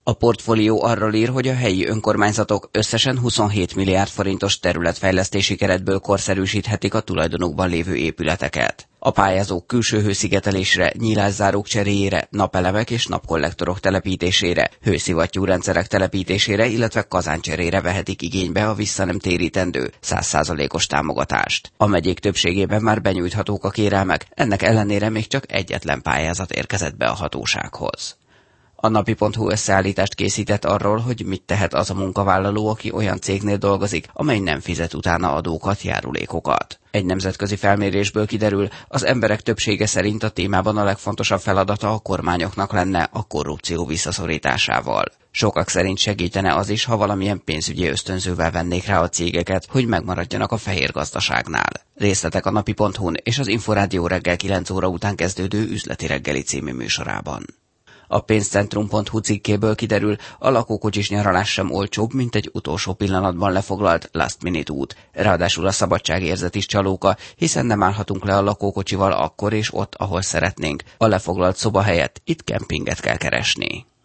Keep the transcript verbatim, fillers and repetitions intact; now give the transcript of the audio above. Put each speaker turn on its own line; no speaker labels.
A portfólió arról ír, hogy a helyi önkormányzatok összesen huszonhét milliárd forintos területfejlesztési keretből korszerűsíthetik a tulajdonukban lévő épületeket. A pályázók külső hőszigetelésre, nyílászárók cseréjére, napelemek és napkollektorok telepítésére, hőszivattyúrendszerek telepítésére, illetve kazáncserére vehetik igénybe a vissza nem térítendő száz százalékos támogatást. A megyék többségében már benyújthatók a kérelmek, ennek ellenére még csak egyetlen pályázat érkezett be a hatósághoz. A napi pont hu összeállítást készített arról, hogy mit tehet az a munkavállaló, aki olyan cégnél dolgozik, amely nem fizet utána adókat, járulékokat. Egy nemzetközi felmérésből kiderül, az emberek többsége szerint a témában a legfontosabb feladata a kormányoknak lenne a korrupció visszaszorításával. Sokak szerint segítene az is, ha valamilyen pénzügyi ösztönzővel vennék rá a cégeket, hogy megmaradjanak a fehér gazdaságnál. Részletek a napi pont hu-n és az Inforádió reggel kilenc óra után kezdődő üzleti reggeli című műsorában. A pénzcentrum pont hu cikkéből kiderül, a lakókocsis nyaralás sem olcsóbb, mint egy utolsó pillanatban lefoglalt last minute út. Ráadásul a szabadságérzet is csalóka, hiszen nem állhatunk le a lakókocsival akkor és ott, ahol szeretnénk. A lefoglalt szoba helyett itt kempinget kell keresni.